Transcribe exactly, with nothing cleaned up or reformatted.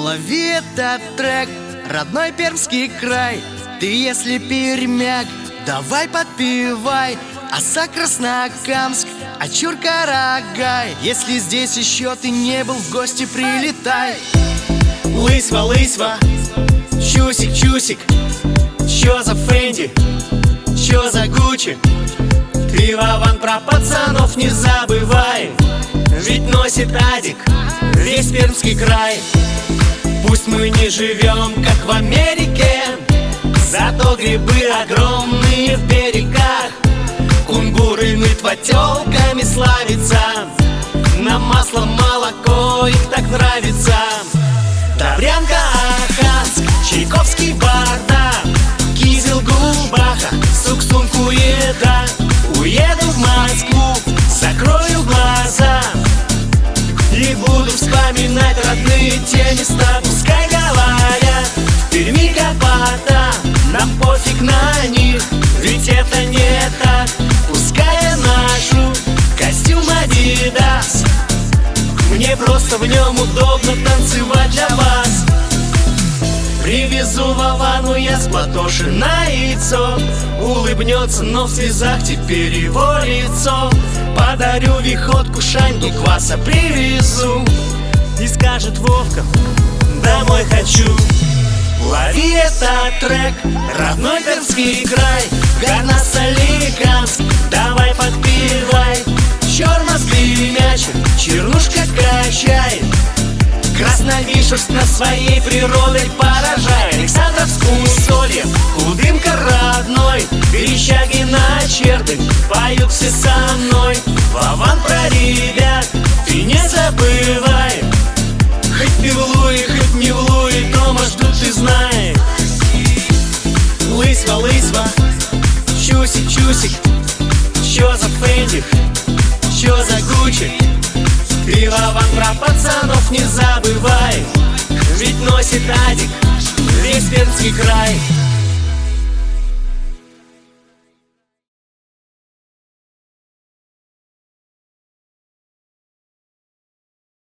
Лови этот трек, родной пермский край. Ты если пермяк, давай подпевай. Оса Краснокамск, а чур Карагай. Если здесь еще ты не был, в гости прилетай. Лысьва, лысьва, чусик, чусик. Чё за Фенди, чё за Гуччи? Ты, Вован, про пацанов не забывай, ведь носит Адик весь Пермский край. Пусть мы не живем, как в Америке, зато грибы огромные в берегах. Кунгуры нытва тёлками славится, на масло молоко их так нравится. Таврянка, Аханск, Чайковский, Бардак, Кизел, Гулбаха, Суксун, Куеда. Уеду в Москву, закрою глаза и буду вспоминать родные те места. Пускай говорят, в Перми гопота, нам пофиг на них, ведь это не так. Пускай я ношу костюм Адидас, мне просто в нем удобно танцевать для вас. Привезу Вовану я с Платоши на яйцо, улыбнется, но в слезах теперь его лицо. Подарю виходку, шаньку кваса привезу, и скажет Вовка: домой хочу. Лови этот трек, родной Пермский край. Горна, Соликамск, давай подпевай. Чермозный мячик, чернушка качает, Красновишерск на своей природой поражает. Александровск, Усолье, Худымка родной, Верещагина, Чердынь, поют все со мной. Вован, про ребят ты не забывай, хоть ты в Луи, хоть не в Луи, дома ждут, ты знаешь. Лысьва, лысьва, чусик, чусик. Чё за Фенди, чё за Гуччи? Ты, Вован, про пацанов не забывай, ведь носит Адик весь Пермский край.